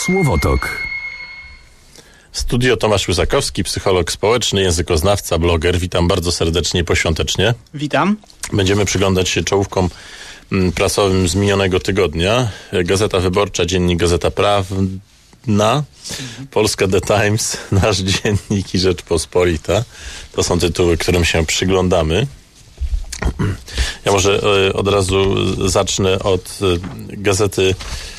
Słowotok. Studio Tomasz Łysakowski, psycholog społeczny, językoznawca, bloger. Witam bardzo serdecznie, poświątecznie. Witam. Będziemy przyglądać się czołówkom prasowym z minionego tygodnia. Gazeta Wyborcza, Dziennik Gazeta Prawna, Polska The Times, Nasz Dziennik i Rzeczpospolita. To są tytuły, którym się przyglądamy. Ja może od razu zacznę od gazety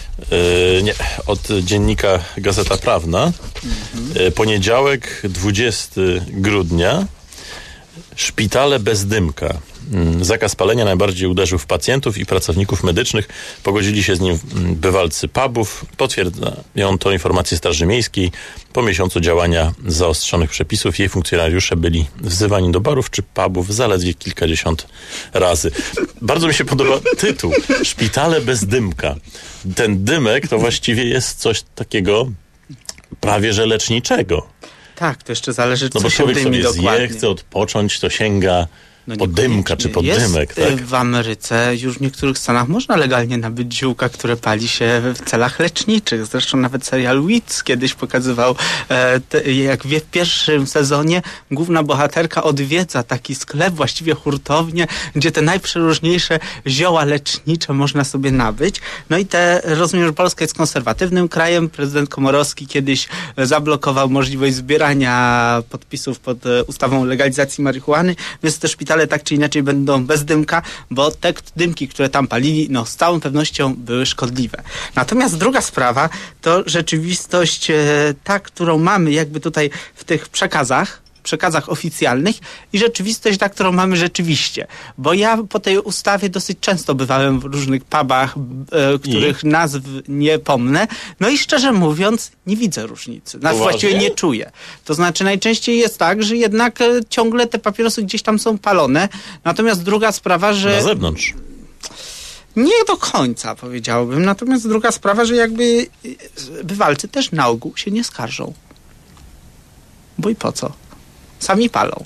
od dziennika Gazeta Prawna. Poniedziałek, 20 grudnia. Szpitale bez dymka. Zakaz palenia najbardziej uderzył w pacjentów i pracowników medycznych. Pogodzili się z nim bywalcy pubów. Potwierdzają to informacje Straży Miejskiej. Po miesiącu działania zaostrzonych przepisów jej funkcjonariusze byli wzywani do barów czy pubów zaledwie kilkadziesiąt razy. Bardzo mi się podoba tytuł. Szpitale bez dymka. Ten dymek to właściwie jest coś takiego prawie że leczniczego. Tak, to jeszcze zależy, co bo się człowiek dymi sobie dokładnie. chce odpocząć, to sięga po dymka czy po dymek, tak? W Ameryce już w niektórych stanach można legalnie nabyć ziółka, które pali się w celach leczniczych. Zresztą nawet serial Weeds kiedyś pokazywał, jak w pierwszym sezonie główna bohaterka odwiedza taki sklep, właściwie hurtownię, gdzie te najprzeróżniejsze zioła lecznicze można sobie nabyć. No i rozumiem, że Polska jest konserwatywnym krajem. Prezydent Komorowski kiedyś zablokował możliwość zbierania podpisów pod ustawą o legalizacji marihuany, więc te szpitale tak czy inaczej będą bez dymka, bo te dymki, które tam palili, z całą pewnością były szkodliwe. Natomiast druga sprawa to rzeczywistość ta, którą mamy jakby tutaj w tych przekazach oficjalnych i rzeczywistość, ta, którą mamy rzeczywiście. Bo ja po tej ustawie dosyć często bywałem w różnych pubach, których nazw nie pomnę. No i szczerze mówiąc, nie widzę różnicy. Właściwie nie czuję. To znaczy najczęściej jest tak, że jednak ciągle te papierosy gdzieś tam są palone. Natomiast druga sprawa, że... Na zewnątrz. Nie do końca, powiedziałbym. Natomiast druga sprawa, że jakby bywalcy też na ogół się nie skarżą. Bo i po co? Sami palą.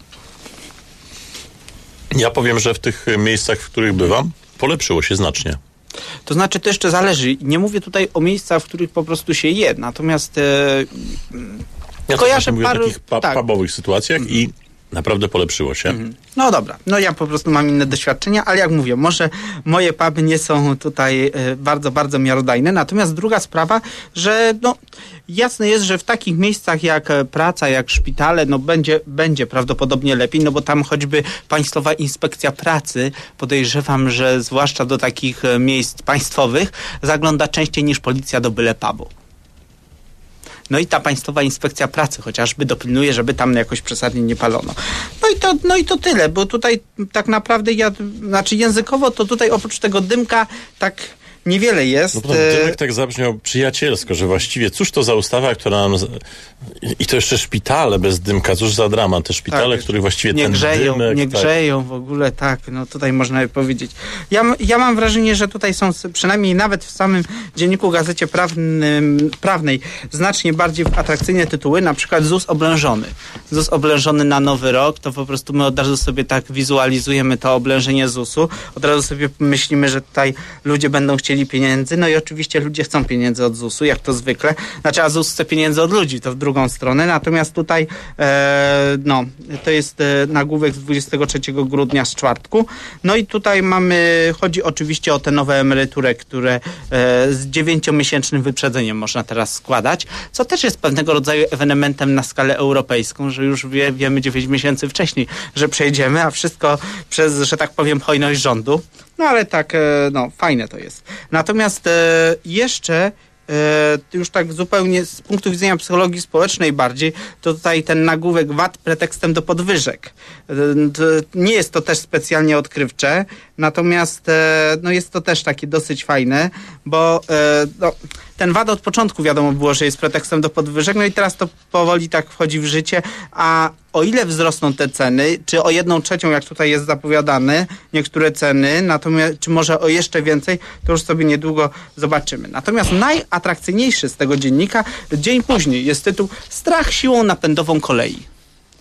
Ja powiem, że w tych miejscach, w których bywam, polepszyło się znacznie. To znaczy, to jeszcze zależy. Nie mówię tutaj o miejscach, w których po prostu się je. Natomiast ja kojarzę mówię o takich pubowych sytuacjach i naprawdę polepszyło się. No dobra, ja po prostu mam inne doświadczenia, ale jak mówię, może moje puby nie są tutaj bardzo, bardzo miarodajne. Natomiast druga sprawa, że jasne jest, że w takich miejscach jak praca, jak szpitale, będzie prawdopodobnie lepiej, bo tam choćby Państwowa Inspekcja Pracy, podejrzewam, że zwłaszcza do takich miejsc państwowych, zagląda częściej niż policja do byle pubu. No i ta Państwowa Inspekcja Pracy chociażby dopilnuje, żeby tam jakoś przesadnie nie palono. No i to tyle, bo tutaj tak naprawdę językowo to tutaj oprócz tego dymka tak niewiele jest. No bo ten dymek tak zabrzmiał przyjacielsko, że właściwie cóż to za ustawa, która nam... I to jeszcze szpitale bez dymka, cóż za dramat. Te szpitale, których właściwie ten dymek... Nie grzeją w ogóle, tak. Tutaj można by powiedzieć. Ja mam wrażenie, że tutaj są przynajmniej nawet w samym dzienniku Gazecie Prawnej znacznie bardziej atrakcyjne tytuły, na przykład ZUS oblężony. ZUS oblężony na Nowy Rok, to po prostu my od razu sobie tak wizualizujemy to oblężenie ZUS-u. Od razu sobie myślimy, że tutaj ludzie będą chcieli pieniędzy, i oczywiście ludzie chcą pieniędzy od ZUS-u, jak to zwykle. A ZUS chce pieniędzy od ludzi, to w drugą stronę. Natomiast tutaj to jest nagłówek z 23 grudnia z czwartku. I tutaj chodzi oczywiście o te nowe emerytury, które z 9-miesięcznym wyprzedzeniem można teraz składać, co też jest pewnego rodzaju ewenementem na skalę europejską, że już wiemy 9 miesięcy wcześniej, że przejdziemy, a wszystko przez, że tak powiem, hojność rządu. Ale tak, fajne to jest. Natomiast jeszcze już tak zupełnie z punktu widzenia psychologii społecznej bardziej, to tutaj ten nagłówek VAT pretekstem do podwyżek. Nie jest to też specjalnie odkrywcze, natomiast jest to też takie dosyć fajne, bo ten VAT od początku wiadomo było, że jest pretekstem do podwyżek, i teraz to powoli tak wchodzi w życie, a o ile wzrosną te ceny, czy o 1/3, jak tutaj jest zapowiadane, niektóre ceny, natomiast czy może o jeszcze więcej, to już sobie niedługo zobaczymy. Natomiast najatrakcyjniejszy z tego dziennika, dzień później, jest tytuł Strach siłą napędową kolei.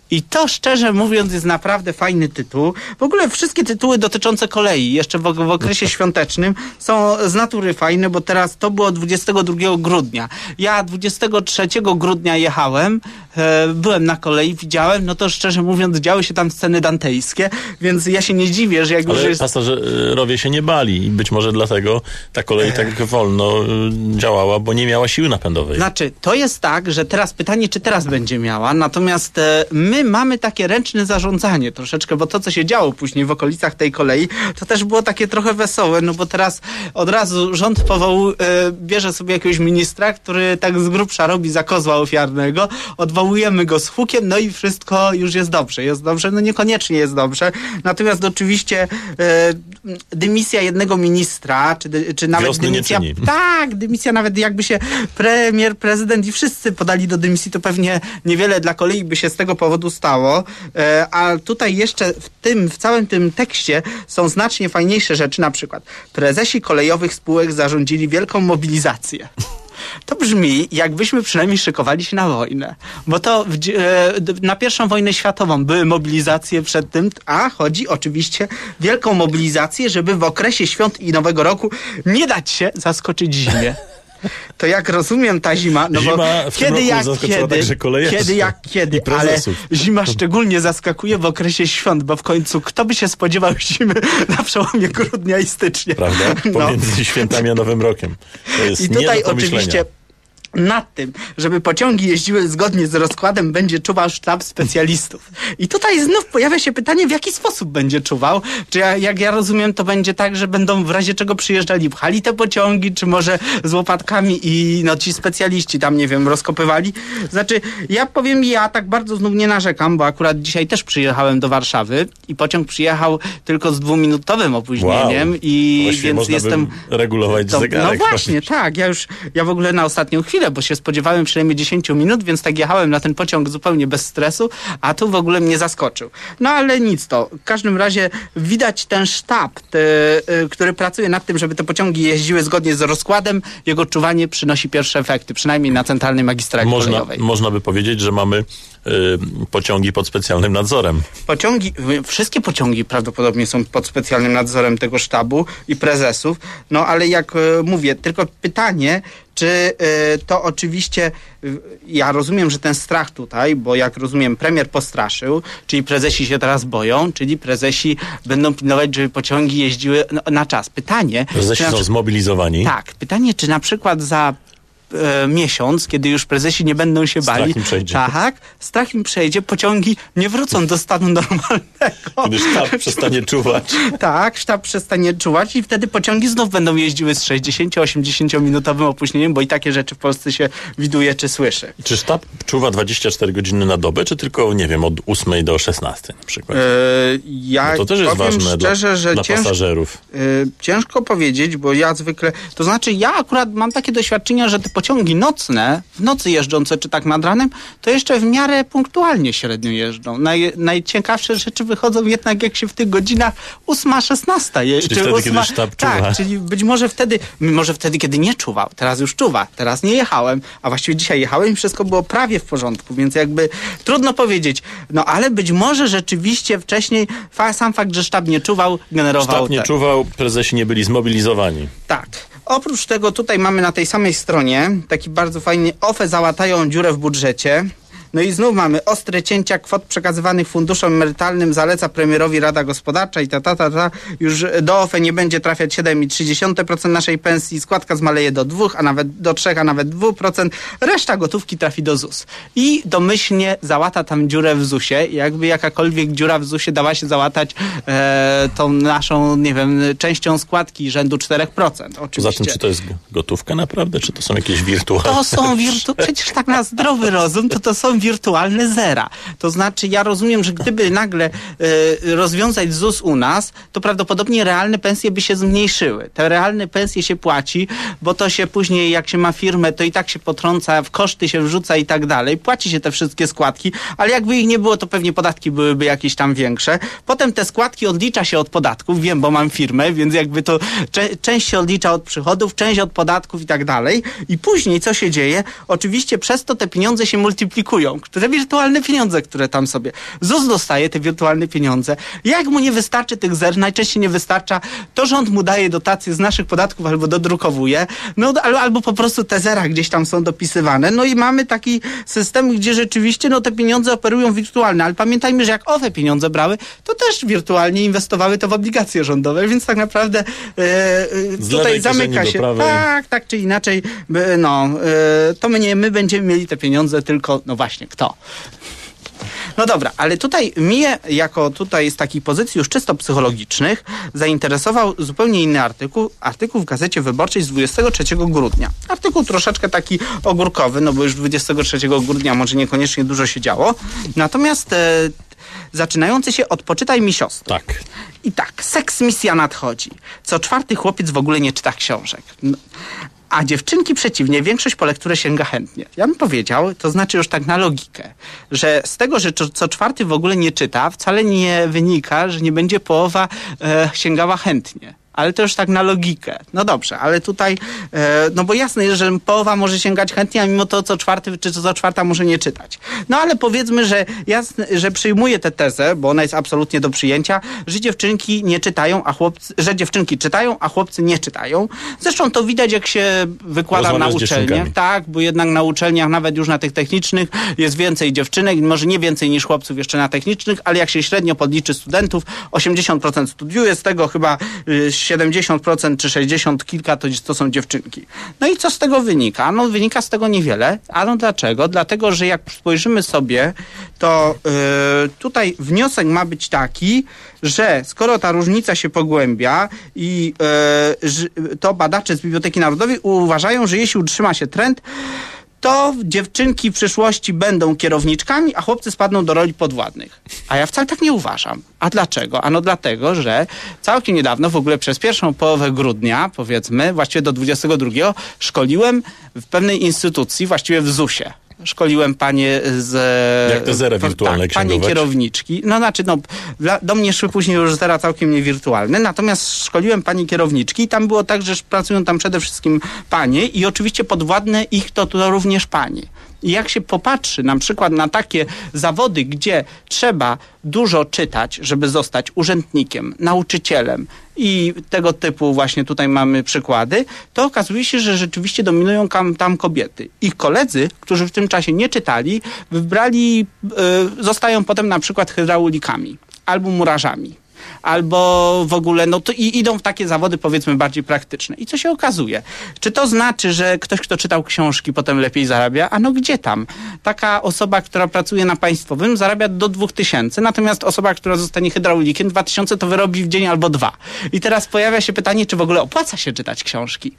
I to, szczerze mówiąc, jest naprawdę fajny tytuł. W ogóle wszystkie tytuły dotyczące kolei, jeszcze w okresie świątecznym, są z natury fajne, bo teraz to było 22 grudnia. Ja 23 grudnia jechałem, byłem na kolei, widziałem, no to szczerze mówiąc, działy się tam sceny dantejskie, więc ja się nie dziwię, że jak już Ale jest... pasażerowie się nie bali i być może dlatego ta kolej tak wolno działała, bo nie miała siły napędowej. Znaczy, to jest tak, że teraz pytanie, czy teraz będzie miała, natomiast my mamy takie ręczne zarządzanie troszeczkę, bo to, co się działo później w okolicach tej kolei, to też było takie trochę wesołe, no bo teraz od razu rząd bierze sobie jakiegoś ministra, który tak z grubsza robi za kozła ofiarnego, odwołujemy go z hukiem, no i wszystko już jest dobrze, no niekoniecznie jest dobrze, natomiast oczywiście dymisja jednego ministra, czy nawet wiosny dymisja... nie czyni. Tak, dymisja nawet jakby się premier, prezydent i wszyscy podali do dymisji, to pewnie niewiele dla kolei by się z tego powodu stało, a tutaj jeszcze w całym tym tekście są znacznie fajniejsze rzeczy, na przykład prezesi kolejowych spółek zarządzili wielką mobilizację. To brzmi, jakbyśmy przynajmniej szykowali się na wojnę. Bo to na I wojnę światową były mobilizacje przed tym, a chodzi oczywiście wielką mobilizację, żeby w okresie świąt i Nowego Roku nie dać się zaskoczyć zimie. To jak rozumiem ta zima, no zima bo kiedy, ale zima szczególnie zaskakuje w okresie świąt, bo w końcu kto by się spodziewał zimy na przełomie grudnia i stycznia. Prawda? Pomiędzy świętami a Nowym Rokiem. To jest i tutaj oczywiście nad tym, żeby pociągi jeździły zgodnie z rozkładem, będzie czuwał sztab specjalistów. I tutaj znów pojawia się pytanie, w jaki sposób będzie czuwał. Czy jak ja rozumiem, to będzie tak, że będą w razie czego przyjeżdżali, pchali te pociągi, czy może z łopatkami i no ci specjaliści tam, nie wiem, rozkopywali. Znaczy, ja tak bardzo znów nie narzekam, bo akurat dzisiaj też przyjechałem do Warszawy i pociąg przyjechał tylko z 2-minutowym opóźnieniem. Wow. I więc można jestem... regulować zegarek. No właśnie, tak. Ja w ogóle na ostatnią chwilę, bo się spodziewałem przynajmniej 10 minut, więc tak jechałem na ten pociąg zupełnie bez stresu, a tu w ogóle mnie zaskoczył. No ale nic to. W każdym razie widać ten sztab, który pracuje nad tym, żeby te pociągi jeździły zgodnie z rozkładem. Jego czuwanie przynosi pierwsze efekty, przynajmniej na centralnej magistrali kolejowej. Można by powiedzieć, że mamy pociągi pod specjalnym nadzorem. Wszystkie pociągi prawdopodobnie są pod specjalnym nadzorem tego sztabu i prezesów. No ale jak mówię, tylko pytanie, czy to oczywiście, ja rozumiem, że ten strach tutaj, bo jak rozumiem, premier postraszył, czyli prezesi się teraz boją, czyli prezesi będą pilnować, żeby pociągi jeździły na czas. Pytanie... Prezesi są zmobilizowani. Tak. Pytanie, czy na przykład za miesiąc, kiedy już prezesi nie będą się bali. Strach im przejdzie. Tak, strach im przejdzie, pociągi nie wrócą do stanu normalnego. Kiedy sztab przestanie czuwać. Tak, sztab przestanie czuwać i wtedy pociągi znów będą jeździły z 60-80 minutowym opóźnieniem, bo i takie rzeczy w Polsce się widuje czy słyszy. Czy sztab czuwa 24 godziny na dobę, czy tylko, nie wiem, od 8 do 16 na przykład? Ja to też jest ważne szczerze, dla pasażerów. Ciężko powiedzieć, bo ja zwykle... To znaczy, ja akurat mam takie doświadczenia, że te pociągi nocne, w nocy jeżdżące, czy tak nad ranem, to jeszcze w miarę punktualnie średnio jeżdżą. Najciekawsze rzeczy wychodzą jednak jak się w tych godzinach 8-16 jeździ. Czyli wtedy, kiedy sztab czuwa. Tak, czyli być może wtedy, kiedy nie czuwał. Teraz już czuwa. Teraz nie jechałem, a właściwie dzisiaj jechałem i wszystko było prawie w porządku, więc jakby trudno powiedzieć. No ale być może rzeczywiście wcześniej sam fakt, że sztab nie czuwał, generował... Sztab nie czuwał, prezesi nie byli zmobilizowani. Tak. Oprócz tego tutaj mamy na tej samej stronie taki bardzo fajny OFE załatają dziurę w budżecie. No i znów mamy ostre cięcia kwot przekazywanych funduszom emerytalnym, zaleca premierowi Rada Gospodarcza i już do OFE nie będzie trafiać 7,3% naszej pensji, składka zmaleje do 2, a nawet do 3, a nawet 2%, reszta gotówki trafi do ZUS. I domyślnie załata tam dziurę w ZUS-ie, jakby jakakolwiek dziura w ZUS-ie dała się załatać tą naszą, nie wiem, częścią składki rzędu 4%. Oczywiście. Poza tym, czy to jest gotówka naprawdę, czy to są jakieś wirtualne? To są przecież tak na zdrowy rozum, to są wirtualne zera. To znaczy, ja rozumiem, że gdyby nagle rozwiązać ZUS u nas, to prawdopodobnie realne pensje by się zmniejszyły. Te realne pensje się płaci, bo to się później, jak się ma firmę, to i tak się potrąca, w koszty się wrzuca i tak dalej. Płaci się te wszystkie składki, ale jakby ich nie było, to pewnie podatki byłyby jakieś tam większe. Potem te składki odlicza się od podatków, wiem, bo mam firmę, więc jakby to część się odlicza od przychodów, część od podatków i tak dalej. I później co się dzieje? Oczywiście przez to te pieniądze się multiplikują. operują, te wirtualne pieniądze, które tam sobie. ZUS dostaje te wirtualne pieniądze. Jak mu nie wystarczy tych zer, najczęściej nie wystarcza, to rząd mu daje dotacje z naszych podatków albo dodrukowuje, no albo po prostu te zera gdzieś tam są dopisywane. No i mamy taki system, gdzie rzeczywiście te pieniądze operują wirtualne, ale pamiętajmy, że jak OFE pieniądze brały, to też wirtualnie inwestowały to w obligacje rządowe, więc tak naprawdę tutaj zamyka się. Tak czy inaczej, to my będziemy mieli te pieniądze, tylko no właśnie, kto? No dobra, ale tutaj mnie, jako tutaj z takich pozycji już czysto psychologicznych, zainteresował zupełnie inny artykuł w Gazecie Wyborczej z 23 grudnia. Artykuł troszeczkę taki ogórkowy, no bo już 23 grudnia może niekoniecznie dużo się działo, natomiast zaczynający się od Poczytaj mi siostrę. Tak. I tak, seks misja nadchodzi. Co czwarty chłopiec w ogóle nie czyta książek. A dziewczynki przeciwnie, większość po lekturę sięga chętnie. Ja bym powiedział, to znaczy już tak na logikę, że z tego, że co czwarty w ogóle nie czyta, wcale nie wynika, że nie będzie połowa sięgała chętnie. Ale to już tak na logikę. No dobrze, ale tutaj, no bo jasne jest, że połowa może sięgać chętnie, a mimo to co czwarty czy co czwarta może nie czytać. No ale powiedzmy, że że przyjmuję tę tezę, bo ona jest absolutnie do przyjęcia, że dziewczynki nie czytają, że dziewczynki czytają, a chłopcy nie czytają. Zresztą to widać, jak się wykłada na uczelniach. Tak, bo jednak na uczelniach, nawet już na tych technicznych, jest więcej dziewczynek, może nie więcej niż chłopców jeszcze na technicznych, ale jak się średnio podliczy studentów, 80% studiuje, z tego chyba 70% czy 60 kilka to są dziewczynki. No i co z tego wynika? No wynika z tego niewiele. A no dlaczego? Dlatego, że jak spojrzymy sobie, to tutaj wniosek ma być taki, że skoro ta różnica się pogłębia i to badacze z Biblioteki Narodowej uważają, że jeśli utrzyma się trend, to dziewczynki w przyszłości będą kierowniczkami, a chłopcy spadną do roli podwładnych. A ja wcale tak nie uważam. A dlaczego? Ano dlatego, że całkiem niedawno, w ogóle przez pierwszą połowę grudnia, powiedzmy, właściwie do 22, szkoliłem w pewnej instytucji, właściwie w ZUS-ie. Szkoliłem panie z... Jak te zera wirtualne panie kierowniczki. No znaczy, do mnie szły później już zera całkiem niewirtualne, natomiast szkoliłem panie kierowniczki i tam było tak, że pracują tam przede wszystkim panie i oczywiście podwładne ich to również panie. I jak się popatrzy na przykład na takie zawody, gdzie trzeba dużo czytać, żeby zostać urzędnikiem, nauczycielem i tego typu właśnie tutaj mamy przykłady, to okazuje się, że rzeczywiście dominują tam kobiety. Ich koledzy, którzy w tym czasie nie czytali, zostają potem na przykład hydraulikami albo murarzami. Albo w ogóle, no to i idą w takie zawody, powiedzmy, bardziej praktyczne. I co się okazuje? Czy to znaczy, że ktoś, kto czytał książki, potem lepiej zarabia? A no gdzie tam? Taka osoba, która pracuje na państwowym, zarabia do 2000, natomiast osoba, która zostanie hydraulikiem, 2000 to wyrobi w dzień albo 2. I teraz pojawia się pytanie, czy w ogóle opłaca się czytać książki?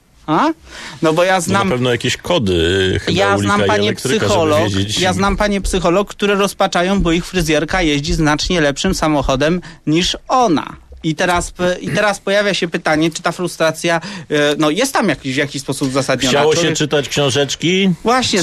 No bo ja znam... No na pewno jakieś kody hydraulika i elektryka, żeby wiedzieć. Ja znam panie psycholog, które rozpaczają, bo ich fryzjerka jeździ znacznie lepszym samochodem niż ona. I teraz pojawia się pytanie, czy ta frustracja jest tam w jakiś sposób uzasadniona. Chciało się czytać książeczki? Właśnie,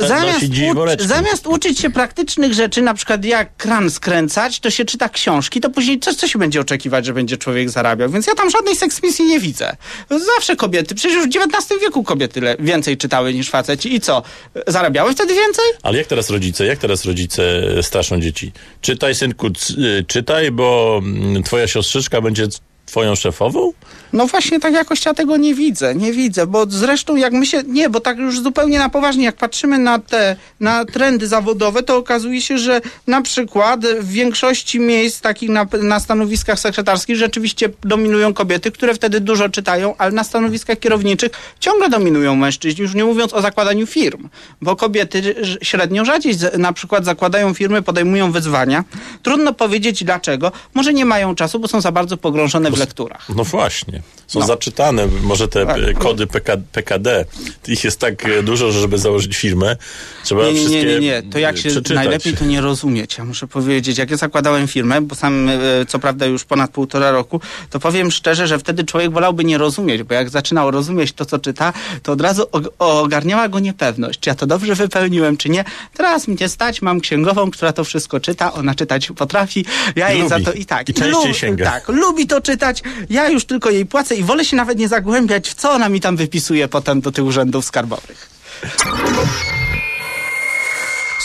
zamiast uczyć się praktycznych rzeczy, na przykład jak kran skręcać, to się czyta książki, to później co się będzie oczekiwać, że będzie człowiek zarabiał. Więc ja tam żadnej seksmisji nie widzę. Zawsze kobiety, przecież już w XIX wieku kobiety więcej czytały niż faceci. I co? Zarabiały wtedy więcej? Ale jak teraz rodzice straszą dzieci? Czytaj, synku, czytaj, bo twoja siostrzyca będzie twoją szefową? No właśnie tak jakoś ja tego nie widzę, bo zresztą jak bo tak już zupełnie na poważnie, jak patrzymy na trendy zawodowe, to okazuje się, że na przykład w większości miejsc takich na stanowiskach sekretarskich rzeczywiście dominują kobiety, które wtedy dużo czytają, ale na stanowiskach kierowniczych ciągle dominują mężczyźni, już nie mówiąc o zakładaniu firm, bo kobiety średnio rzadziej na przykład zakładają firmy, podejmują wyzwania. Trudno powiedzieć dlaczego. Może nie mają czasu, bo są za bardzo pogrążone w lekturach. No właśnie. Są zaczytane, może te kody PKD. Ich jest tak dużo, że żeby założyć firmę, trzeba wszystkie Nie. To jak się przeczytać. Najlepiej to nie rozumieć. Ja muszę powiedzieć, jak ja zakładałem firmę, bo sam co prawda już ponad 1,5 roku, to powiem szczerze, że wtedy człowiek wolałby nie rozumieć, bo jak zaczynał rozumieć to, co czyta, to od razu ogarniała go niepewność, czy ja to dobrze wypełniłem, czy nie. Teraz mnie stać, mam księgową, która to wszystko czyta, ona czytać potrafi, ja jej za to i częściej sięga. Tak, lubi to czytać, ja już tylko jej płacę i wolę się nawet nie zagłębiać, w co ona mi tam wypisuje potem do tych urzędów skarbowych.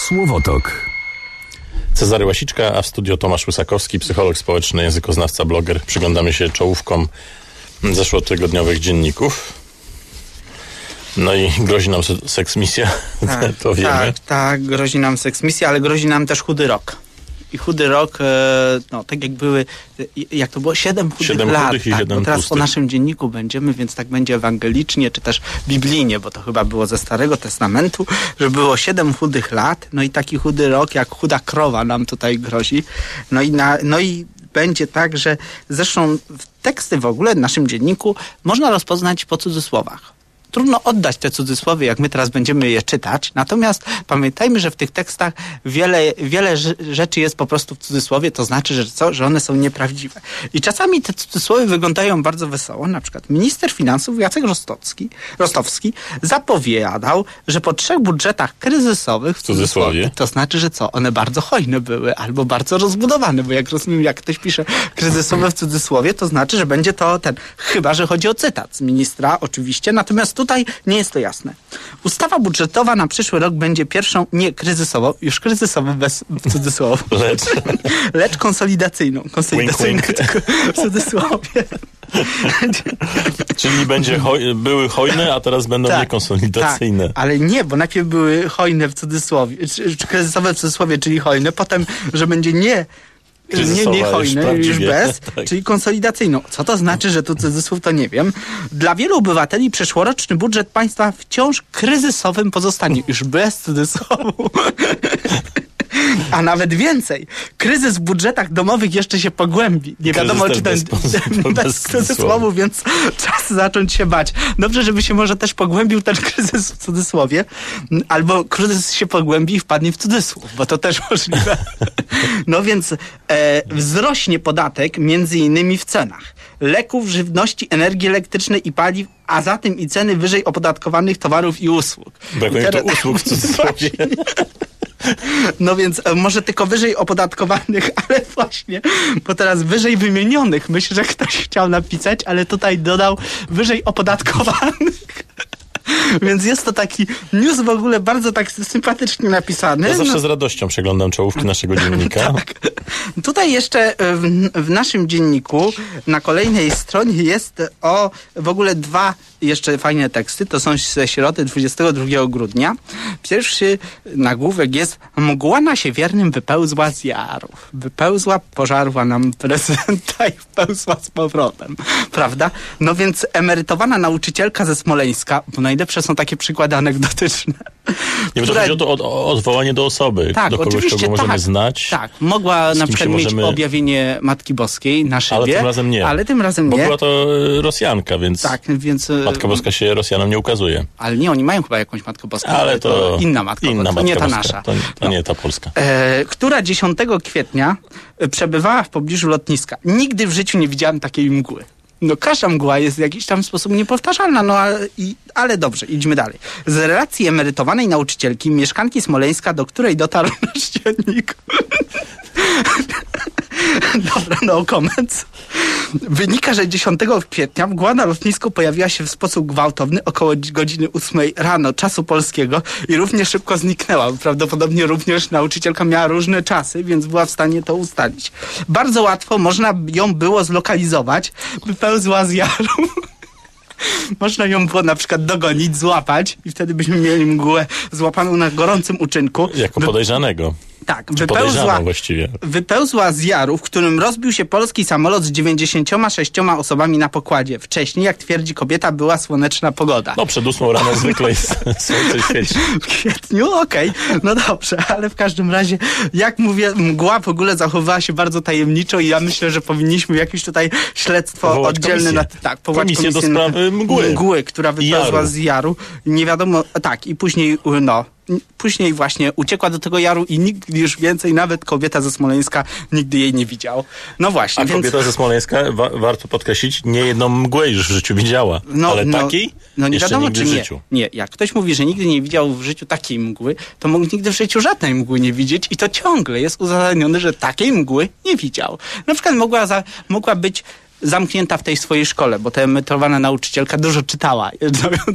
Słowotok. Cezary Łasiczka, a w studio Tomasz Łysakowski, psycholog społeczny, językoznawca, bloger. Przyglądamy się czołówkom zeszłotygodniowych dzienników. No i grozi nam seksmisja, to wiemy. Tak, grozi nam seksmisja, ale grozi nam też chudy rok. I chudy rok, no tak jak były, jak to było, 7 chudych lat. Chudych i 7 teraz pustych. o naszym dzienniku będziemy, więc tak będzie ewangelicznie, czy też biblijnie, bo to chyba było ze Starego Testamentu, że było 7 chudych lat, no i taki chudy rok, jak chuda krowa nam tutaj grozi. No i będzie tak, że zresztą teksty w ogóle w naszym dzienniku można rozpoznać po cudzysłowach. Trudno oddać te cudzysłowy, jak my teraz będziemy je czytać. Natomiast pamiętajmy, że w tych tekstach wiele rzeczy jest po prostu w cudzysłowie, to znaczy, że one są nieprawdziwe. I czasami te cudzysłowy wyglądają bardzo wesoło. Na przykład minister finansów Jacek Rostowski zapowiadał, że po 3 budżetach kryzysowych w cudzysłowie, to znaczy, że one bardzo hojne były albo bardzo rozbudowane, bo jak rozumiem, jak ktoś pisze kryzysowe w cudzysłowie, to znaczy, że będzie to chyba że chodzi o cytat z ministra oczywiście, natomiast tutaj nie jest to jasne. Ustawa budżetowa na przyszły rok będzie pierwszą nie kryzysową, już kryzysową bez cudzysłowów, lecz konsolidacyjną. Konsolidacyjną w cudzysłowie. Czyli były hojne, a teraz będą niekonsolidacyjne. Tak, ale nie, bo najpierw były hojne w cudzysłowie, czy kryzysowe w cudzysłowie, czyli hojne, potem, że będzie nie hojny, już bez, tak. Czyli konsolidacyjną. Co to znaczy, że tu cudzysłów, to nie wiem. Dla wielu obywateli przyszłoroczny budżet państwa wciąż kryzysowym pozostanie, już bez cudzysłowu. A nawet więcej. Kryzys w budżetach domowych jeszcze się pogłębi. Nie wiadomo, czy ten bez cudzysłowu, więc czas zacząć się bać. Dobrze, żeby się może też pogłębił ten kryzys w cudzysłowie, albo kryzys się pogłębi i wpadnie w cudzysłów, bo to też możliwe. No więc wzrośnie podatek między innymi w cenach leków, żywności, energii elektrycznej i paliw, a zatem i ceny wyżej opodatkowanych towarów i usług. Brakuje to usług w cudzysłowie. No więc może tylko wyżej opodatkowanych, ale właśnie, bo teraz wyżej wymienionych, myślę, że ktoś chciał napisać, ale tutaj dodał wyżej opodatkowanych. Więc jest to taki news w ogóle bardzo tak sympatycznie napisany. Ja zawsze z radością przeglądam czołówki naszego dziennika. Tak. Tutaj jeszcze w naszym dzienniku na kolejnej stronie jest w ogóle 2 jeszcze fajne teksty. To są ze środy 22 grudnia. Pierwszy nagłówek jest: mgła na siewiernym wypełzła z jarów. Wypełzła, pożarła nam prezydenta i wpełzła z powrotem. Prawda? No więc emerytowana nauczycielka ze Smoleńska, bo najlepsze są takie przykłady anegdotyczne. Nie wiem, chodzi o odwołanie do osoby, tak, do kogoś, kogo możemy znać. Tak, mogła na przykład mieć objawienie Matki Boskiej na szybie. Ale tym razem nie. Bo była to Rosjanka, więc, Matka Boska się Rosjanom nie ukazuje. Ale nie, oni mają chyba jakąś Matkę Boską. Ale to inna Matka Boska, to nie ta nasza. To nie ta polska. Która 10 kwietnia przebywała w pobliżu lotniska. Nigdy w życiu nie widziałem takiej mgły. No każda mgła jest w jakiś tam sposób niepowtarzalna, no ale dobrze, idźmy dalej. Z relacji emerytowanej nauczycielki, mieszkanki Smoleńska, do której dotarł nasz dziennik. Dobra, no comments. Wynika, że 10 kwietnia mgła na lotnisku pojawiła się w sposób gwałtowny około godziny 8 rano czasu polskiego i równie szybko zniknęła. Prawdopodobnie również nauczycielka miała różne czasy, więc była w stanie to ustalić. Bardzo łatwo można ją było zlokalizować. Wypełzła z jaru. Można ją było na przykład dogonić, złapać i wtedy byśmy mieli mgłę złapaną na gorącym uczynku. Jako podejrzanego. Tak, wypełzła z jaru, w którym rozbił się polski samolot z 96 osobami na pokładzie. Wcześniej, jak twierdzi kobieta, była słoneczna pogoda. No, przed 8 rano zwykle jest słońce świeci. W kwietniu? Okej. No dobrze, ale w każdym razie, jak mówię, mgła w ogóle zachowywała się bardzo tajemniczo i ja myślę, że powinniśmy jakieś tutaj śledztwo powołać oddzielne powołać komisję do sprawy mgły, która wypełzła z jaru. Nie wiadomo, tak, i później właśnie uciekła do tego jaru i nikt już więcej, nawet kobieta ze Smoleńska, nigdy jej nie widział. No właśnie. A kobieta ze Smoleńska, warto podkreślić, nie jedną mgłę już w życiu widziała. Ale takiej nie jeszcze wiadomo, nigdy czy w nie. życiu. Nie, jak ktoś mówi, że nigdy nie widział w życiu takiej mgły, to mógł nigdy w życiu żadnej mgły nie widzieć i to ciągle jest uzasadnione, że takiej mgły nie widział. Na przykład mogła być zamknięta w tej swojej szkole, bo ta emerytowana nauczycielka dużo czytała.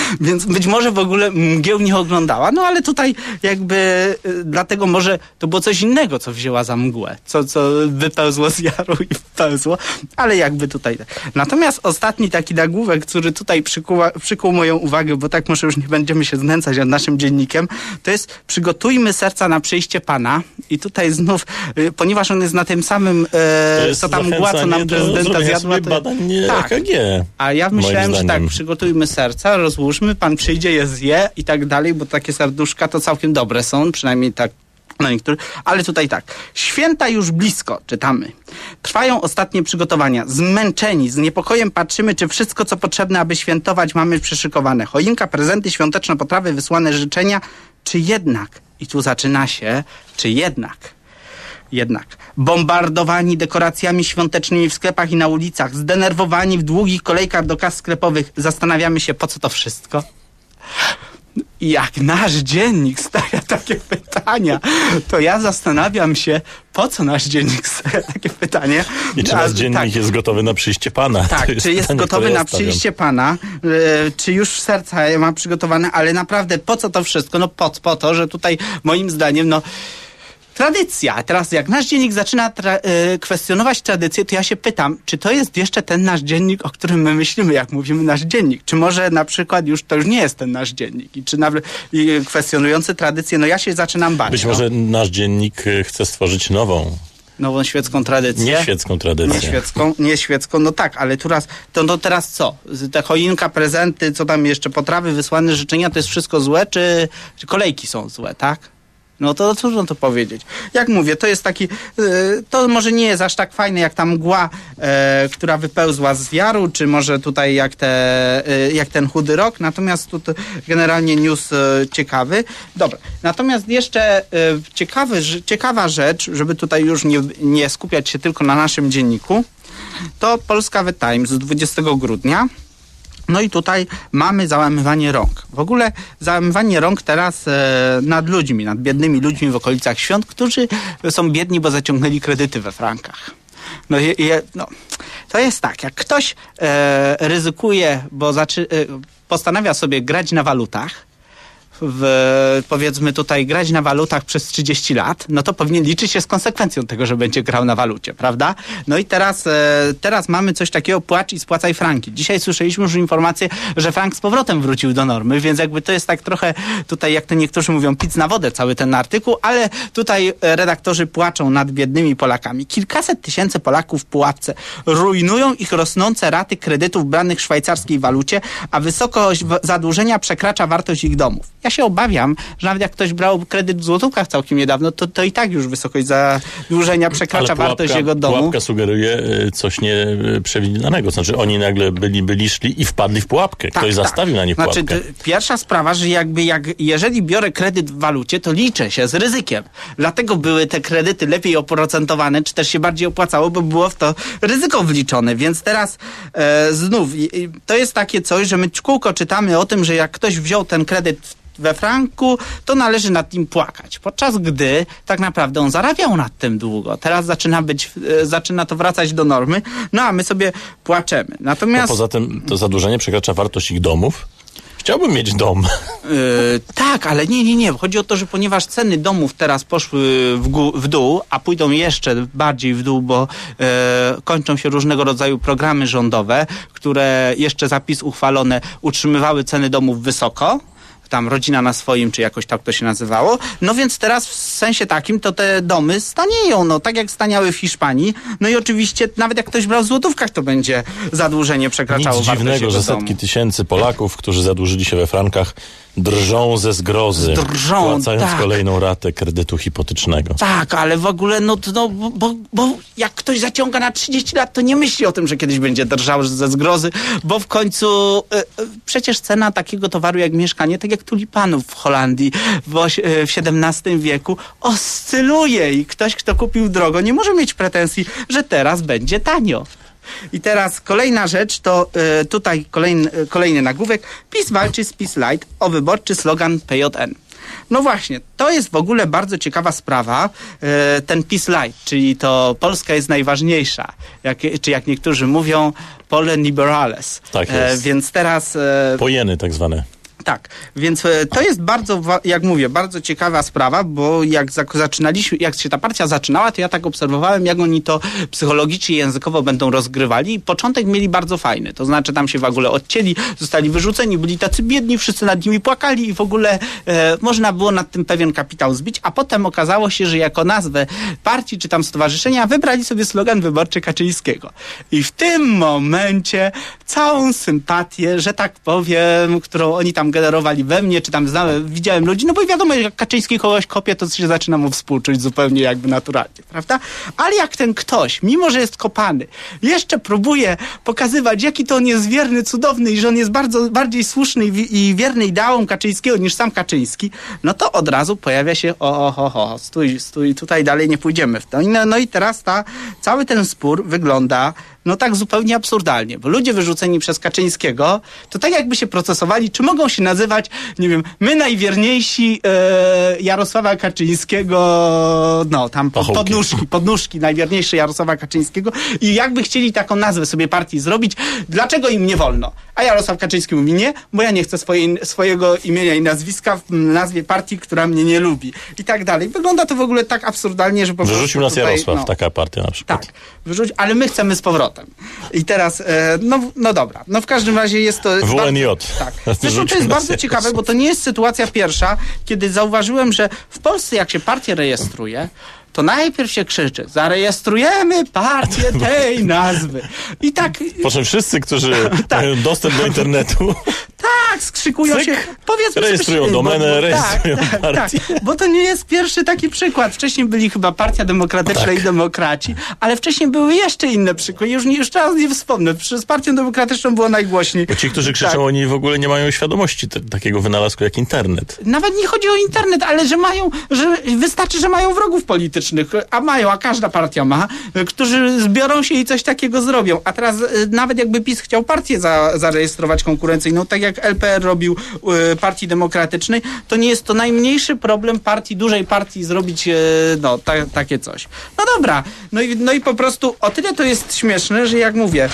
Więc być może w ogóle mgieł nie oglądała, no ale tutaj jakby dlatego może to było coś innego, co wzięła za mgłę, co wypełzło z jaru i wpełzło, ale jakby tutaj. Natomiast ostatni taki nagłówek, który tutaj przykuł moją uwagę, bo tak może już nie będziemy się znęcać nad naszym dziennikiem, to jest przygotujmy serca na przyjście Pana i tutaj znów, ponieważ on jest na tym samym, co tam mgła, co nam prezydenta zjadła. Badań EKG. A ja myślałem, że tak, przygotujmy serca, rozłóżmy, Pan przyjdzie, je zje i tak dalej, bo takie serduszka to całkiem dobre są, przynajmniej tak na niektórych, ale tutaj tak. Święta już blisko, czytamy. Trwają ostatnie przygotowania. Zmęczeni, z niepokojem patrzymy, czy wszystko, co potrzebne, aby świętować, mamy przyszykowane. Choinka, prezenty, świąteczne potrawy, wysłane życzenia, czy jednak, i tu zaczyna się, czy jednak, bombardowani dekoracjami świątecznymi w sklepach i na ulicach, zdenerwowani w długich kolejkach do kas sklepowych, zastanawiamy się, po co to wszystko? Jak nasz dziennik stawia takie pytania, to ja zastanawiam się, po co nasz dziennik stawia takie pytanie. I czy nasz dziennik jest gotowy na przyjście Pana? Tak, czy jest gotowy na przyjście Pana, czy już serca ma przygotowane, ale naprawdę po co to wszystko? No po to, że tutaj moim zdaniem, tradycja. Teraz jak nasz dziennik zaczyna kwestionować tradycję, to ja się pytam, czy to jest jeszcze ten nasz dziennik, o którym my myślimy, jak mówimy nasz dziennik? Czy może na przykład to już nie jest ten nasz dziennik? I czy nawet kwestionujący tradycję, ja się zaczynam bać. Być może nasz dziennik chce stworzyć nową świecką tradycję. Nie świecką tradycję. Nie świecką, tak, ale teraz co? Te choinka, prezenty, co tam jeszcze, potrawy, wysłane życzenia, to jest wszystko złe, czy kolejki są złe, tak? No to cóż on to powiedzieć. Jak mówię, to jest taki, to może nie jest aż tak fajne jak ta mgła, która wypełzła z jaru, czy może tutaj jak ten chudy rok, natomiast tu generalnie news ciekawy. Dobra, natomiast jeszcze ciekawa rzecz, żeby tutaj już nie skupiać się tylko na naszym dzienniku, to Polska The Times z 20 grudnia. No i tutaj mamy załamywanie rąk. W ogóle załamywanie rąk teraz nad ludźmi, nad biednymi ludźmi w okolicach świąt, którzy są biedni, bo zaciągnęli kredyty we frankach. To jest tak, jak ktoś ryzykuje, bo postanawia sobie grać na walutach, powiedzmy tutaj grać na walutach przez 30 lat, no to powinien liczyć się z konsekwencją tego, że będzie grał na walucie, prawda? No i teraz mamy coś takiego, płacz i spłacaj franki. Dzisiaj słyszeliśmy już informację, że frank z powrotem wrócił do normy, więc jakby to jest tak trochę tutaj, jak to niektórzy mówią, pic na wodę cały ten artykuł, ale tutaj redaktorzy płaczą nad biednymi Polakami. Kilkaset tysięcy Polaków w pułapce. Rujnują ich rosnące raty kredytów branych w szwajcarskiej walucie, a wysokość zadłużenia przekracza wartość ich domów. Ja się obawiam, że nawet jak ktoś brał kredyt w złotówkach całkiem niedawno, to i tak już wysokość zadłużenia przekracza wartość jego domu. Pułapka sugeruje coś nieprzewidzianego. Znaczy oni nagle szli i wpadli w pułapkę. Ktoś zastawił na nich pułapkę. Znaczy, pierwsza sprawa, że jeżeli biorę kredyt w walucie, to liczę się z ryzykiem. Dlatego były te kredyty lepiej oprocentowane, czy też się bardziej opłacało, bo było w to ryzyko wliczone. Więc teraz znów to jest takie coś, że my kółko czytamy o tym, że jak ktoś wziął ten kredyt we franku, to należy nad nim płakać. Podczas gdy tak naprawdę on zarabiał nad tym długo. Teraz zaczyna to wracać do normy, a my sobie płaczemy. Natomiast... Poza tym to zadłużenie przekracza wartość ich domów. Chciałbym mieć dom. Tak, ale nie. Chodzi o to, że ponieważ ceny domów teraz poszły w dół, a pójdą jeszcze bardziej w dół, bo kończą się różnego rodzaju programy rządowe, które jeszcze za PiS uchwalone utrzymywały ceny domów wysoko. Tam Rodzina na swoim, czy jakoś tak to się nazywało. No więc teraz w sensie takim to te domy stanieją, tak jak staniały w Hiszpanii. No i oczywiście nawet jak ktoś brał w złotówkach, to będzie zadłużenie przekraczało wartość jego domu. Nic dziwnego, że setki tysięcy Polaków, którzy zadłużyli się we frankach, drżą ze zgrozy, płacając kolejną ratę kredytu hipotecznego. Tak, ale w ogóle, bo jak ktoś zaciąga na 30 lat, to nie myśli o tym, że kiedyś będzie drżał ze zgrozy, bo w końcu przecież cena takiego towaru jak mieszkanie, tak jak tulipanów w Holandii w XVII wieku, oscyluje i ktoś, kto kupił drogo, nie może mieć pretensji, że teraz będzie tanio. I teraz kolejna rzecz, to tutaj kolejny nagłówek. PiS walczy z PiS Light o wyborczy slogan PJN. No właśnie, to jest w ogóle bardzo ciekawa sprawa, ten PiS Light, czyli to Polska jest najważniejsza, czy jak niektórzy mówią, Pole Liberales. Tak jest. Więc teraz... Pojeny tak zwane. Tak, więc to jest bardzo, jak mówię, bardzo ciekawa sprawa, bo jak zaczynaliśmy, jak się ta partia zaczynała, to ja tak obserwowałem, jak oni to psychologicznie i językowo będą rozgrywali. Początek mieli bardzo fajny, to znaczy tam się w ogóle odcięli, zostali wyrzuceni, byli tacy biedni, wszyscy nad nimi płakali i w ogóle można było nad tym pewien kapitał zbić, a potem okazało się, że jako nazwę partii czy tam stowarzyszenia wybrali sobie slogan wyborczy Kaczyńskiego. I w tym momencie całą sympatię, że tak powiem, którą oni tam generowali we mnie, czy tam widziałem ludzi, no bo wiadomo, jak Kaczyński kogoś kopie, to się zaczyna mu współczuć zupełnie jakby naturalnie, prawda? Ale jak ten ktoś, mimo że jest kopany, jeszcze próbuje pokazywać, jaki to on jest wierny, cudowny i że on jest bardziej słuszny i wierny ideałom Kaczyńskiego niż sam Kaczyński, no to od razu pojawia się stój, tutaj dalej nie pójdziemy w to. No i teraz cały ten spór wygląda no tak zupełnie absurdalnie, bo ludzie wyrzuceni przez Kaczyńskiego, to tak jakby się procesowali, czy mogą się nazywać, nie wiem, my najwierniejsi Jarosława Kaczyńskiego, no tam podnóżki najwierniejsze Jarosława Kaczyńskiego i jakby chcieli taką nazwę sobie partii zrobić, dlaczego im nie wolno? A Jarosław Kaczyński mówi nie, bo ja nie chcę swojego imienia i nazwiska w nazwie partii, która mnie nie lubi. I tak dalej. Wygląda to w ogóle tak absurdalnie, że po prostu... Wyrzucił nas Jarosław, taka partia na przykład. Tak, ale my chcemy z powrotem. I teraz, no dobra, no w każdym razie jest to... WNJ. Tak. Zresztą to jest bardzo ciekawe, bo to nie jest sytuacja pierwsza, kiedy zauważyłem, że w Polsce jak się partię rejestruje, to najpierw się krzyczy, zarejestrujemy partię tej nazwy. I tak... Po czym wszyscy, którzy mają dostęp do internetu... Tak, skrzykują się, powiedzmy... Rejestrują domenę, rejestrują partię. Tak, bo to nie jest pierwszy taki przykład. Wcześniej byli chyba Partia Demokratyczna i Demokraci, ale wcześniej były jeszcze inne przykłady. Już teraz nie wspomnę. Z Partią Demokratyczną było najgłośniej. Bo ci, którzy krzyczą, oni w ogóle nie mają świadomości takiego wynalazku jak internet. Nawet nie chodzi o internet, ale że wystarczy, że mają wrogów politycznych. A każda partia ma, którzy zbiorą się i coś takiego zrobią. A teraz nawet jakby PiS chciał partię zarejestrować konkurencyjną, tak jak LPR robił Partii Demokratycznej, to nie jest to najmniejszy problem dużej partii zrobić takie coś. No dobra, no i po prostu o tyle to jest śmieszne, że jak mówię,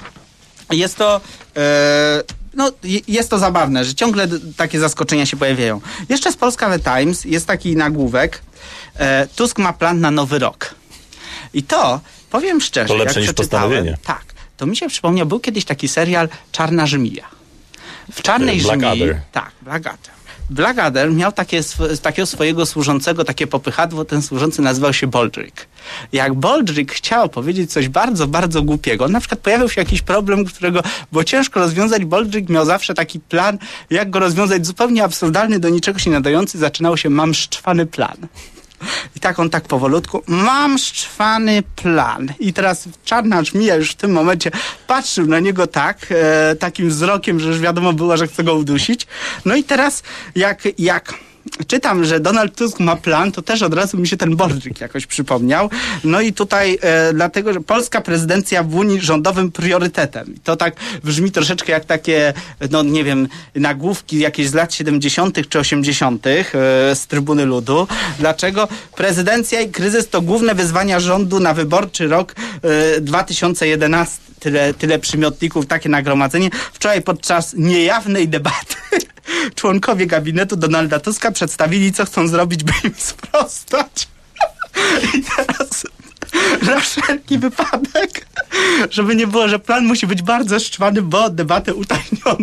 jest to zabawne, że ciągle takie zaskoczenia się pojawiają. Jeszcze z Polska The Times jest taki nagłówek, Tusk ma plan na nowy rok. I to, powiem szczerze, to lepsze niż postanowienie. Tak, to mi się przypomniał, był kiedyś taki serial Czarna Żmija. W Czarnej Żmii... Tak, Blackadder. Blackadder miał takiego swojego służącego, takie popychadło, ten służący nazywał się Boldrick. Jak Boldrick chciał powiedzieć coś bardzo, bardzo głupiego, na przykład pojawił się jakiś problem, którego było ciężko rozwiązać, Boldrick miał zawsze taki plan, jak go rozwiązać, zupełnie absurdalny, do niczego się nadający, zaczynało się mam szczwany plan. I tak on tak powolutku, mam szczwany plan. I teraz Czarna Żmija już w tym momencie patrzył na niego takim wzrokiem, że już wiadomo było, że chce go udusić. No i teraz jak czytam, że Donald Tusk ma plan, to też od razu mi się ten Boldrick jakoś przypomniał. No i tutaj dlatego, że polska prezydencja w Unii rządowym priorytetem. I to tak brzmi troszeczkę jak takie, no nie wiem, nagłówki jakieś z lat 70. czy 80. Z Trybuny Ludu. Dlaczego prezydencja i kryzys to główne wyzwania rządu na wyborczy rok 2011. Tyle przymiotników, takie nagromadzenie. Wczoraj podczas niejawnej debaty członkowie gabinetu Donalda Tuska przedstawili, co chcą zrobić, by im sprostać. I teraz na wszelki wypadek, żeby nie było, że plan musi być bardzo szczwany, bo debatę utajniono.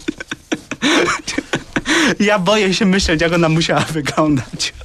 Ja boję się myśleć, jak ona musiała wyglądać.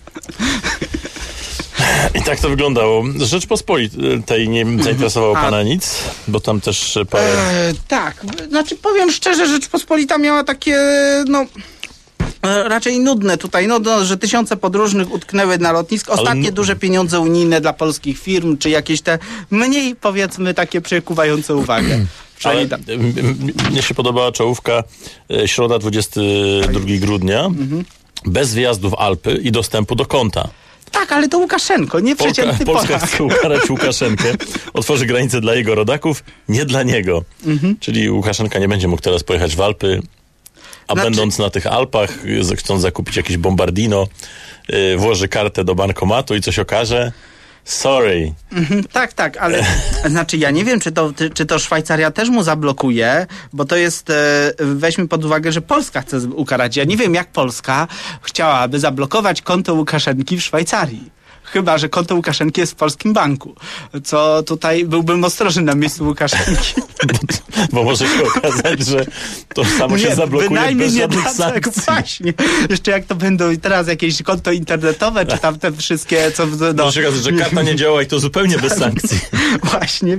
I tak to wyglądało. Rzeczpospolitej nie zainteresowało pana nic, bo tam też parę... Tak, znaczy powiem szczerze, Rzeczpospolita miała takie, raczej nudne tutaj, że tysiące podróżnych utknęły na lotnisko. Ostatnie duże pieniądze unijne dla polskich firm, czy jakieś te mniej, powiedzmy, takie przykuwające uwagę. Ale mnie się podobała czołówka środa 22 grudnia, bez wyjazdu w Alpy i dostępu do konta. tak, ale to Łukaszenko, nie przeciętny Polska Polak. chce ukarać Łukaszenkę, otworzy granice dla jego rodaków, nie dla niego. Czyli Łukaszenka nie będzie mógł teraz pojechać w Alpy, a będąc na tych Alpach, chcąc zakupić jakieś bombardino, włoży kartę do bankomatu i coś okaże. Sorry. Tak, ale znaczy ja nie wiem, czy to Szwajcaria też mu zablokuje, bo to jest, weźmy pod uwagę, że Polska chce ukarać. Ja nie wiem, jak Polska chciałaby zablokować konto Łukaszenki w Szwajcarii. Chyba że konto Łukaszenki jest w polskim banku. Co tutaj byłbym ostrożny na miejscu Łukaszenki. Bo może się okazać, że to samo się zablokuje bez żadnych sankcji. Właśnie. Jeszcze jak to będą teraz jakieś konto internetowe, czy tam te wszystkie, co... No. Może się okazać, że karta nie działa i to zupełnie bez sankcji. Właśnie,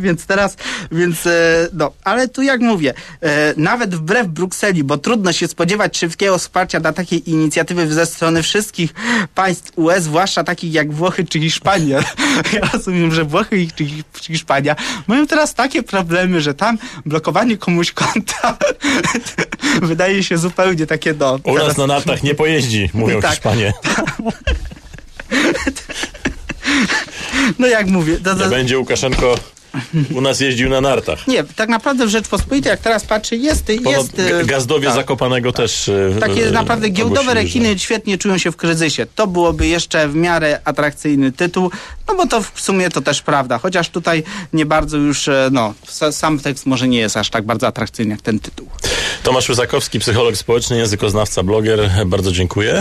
ale tu jak mówię, nawet wbrew Brukseli, bo trudno się spodziewać szybkiego wsparcia dla takiej inicjatywy ze strony wszystkich państw UE, zwłaszcza takich jak Włochy czy Hiszpania. Ja rozumiem, że Włochy czy Hiszpania mają teraz takie problemy, że tam blokowanie komuś konta wydaje się zupełnie takie U nas na nartach nie pojeździ, mówią tak. Hiszpanie. No jak mówię... Nie będzie Łukaszenko u nas jeździł na nartach. Nie, tak naprawdę w Rzeczpospolitej, jak teraz patrzę, jest Gazdowie tak. Zakopanego też takie naprawdę giełdowe ogłosili, rekiny świetnie czują się w kryzysie. To byłoby jeszcze w miarę atrakcyjny tytuł, no bo to w sumie to też prawda. Chociaż tutaj nie bardzo już, sam tekst może nie jest aż tak bardzo atrakcyjny jak ten tytuł. Tomasz Łysakowski, psycholog społeczny, językoznawca, bloger. Bardzo dziękuję.